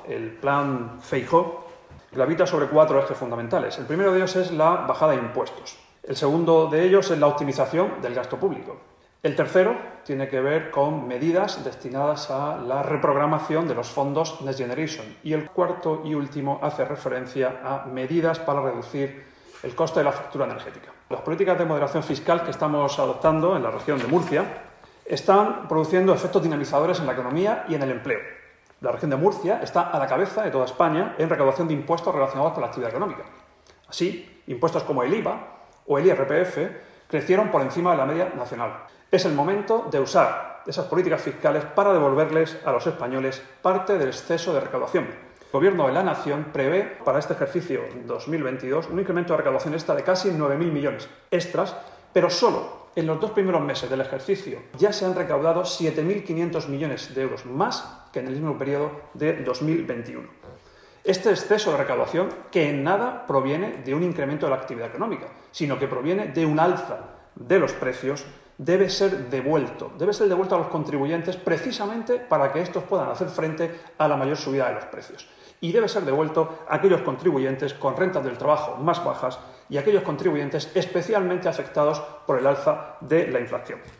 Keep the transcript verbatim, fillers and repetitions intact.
el plan Feijóo, gravita sobre cuatro ejes fundamentales. El primero de ellos es la bajada de impuestos. El segundo de ellos es la optimización del gasto público. El tercero tiene que ver con medidas destinadas a la reprogramación de los fondos Next Generation. Y el cuarto y último hace referencia a medidas para reducir el coste de la factura energética. Las políticas de moderación fiscal que estamos adoptando en la región de Murcia están produciendo efectos dinamizadores en la economía y en el empleo. La región de Murcia está a la cabeza de toda España en recaudación de impuestos relacionados con la actividad económica. Así, impuestos como el I V A o el I R P F crecieron por encima de la media nacional. Es el momento de usar esas políticas fiscales para devolverles a los españoles parte del exceso de recaudación. El Gobierno de la Nación prevé para este ejercicio dos mil veintidós un incremento de recaudación extra de casi nueve mil millones extras, pero solo en los dos primeros meses del ejercicio ya se han recaudado siete mil quinientos millones de euros más que en el mismo periodo de dos mil veintiuno. Este exceso de recaudación que en nada proviene de un incremento de la actividad económica, sino que proviene de un alza de los precios, debe ser devuelto, debe ser devuelto a los contribuyentes precisamente para que estos puedan hacer frente a la mayor subida de los precios. Y debe ser devuelto a aquellos contribuyentes con rentas del trabajo más bajas y a aquellos contribuyentes especialmente afectados por el alza de la inflación.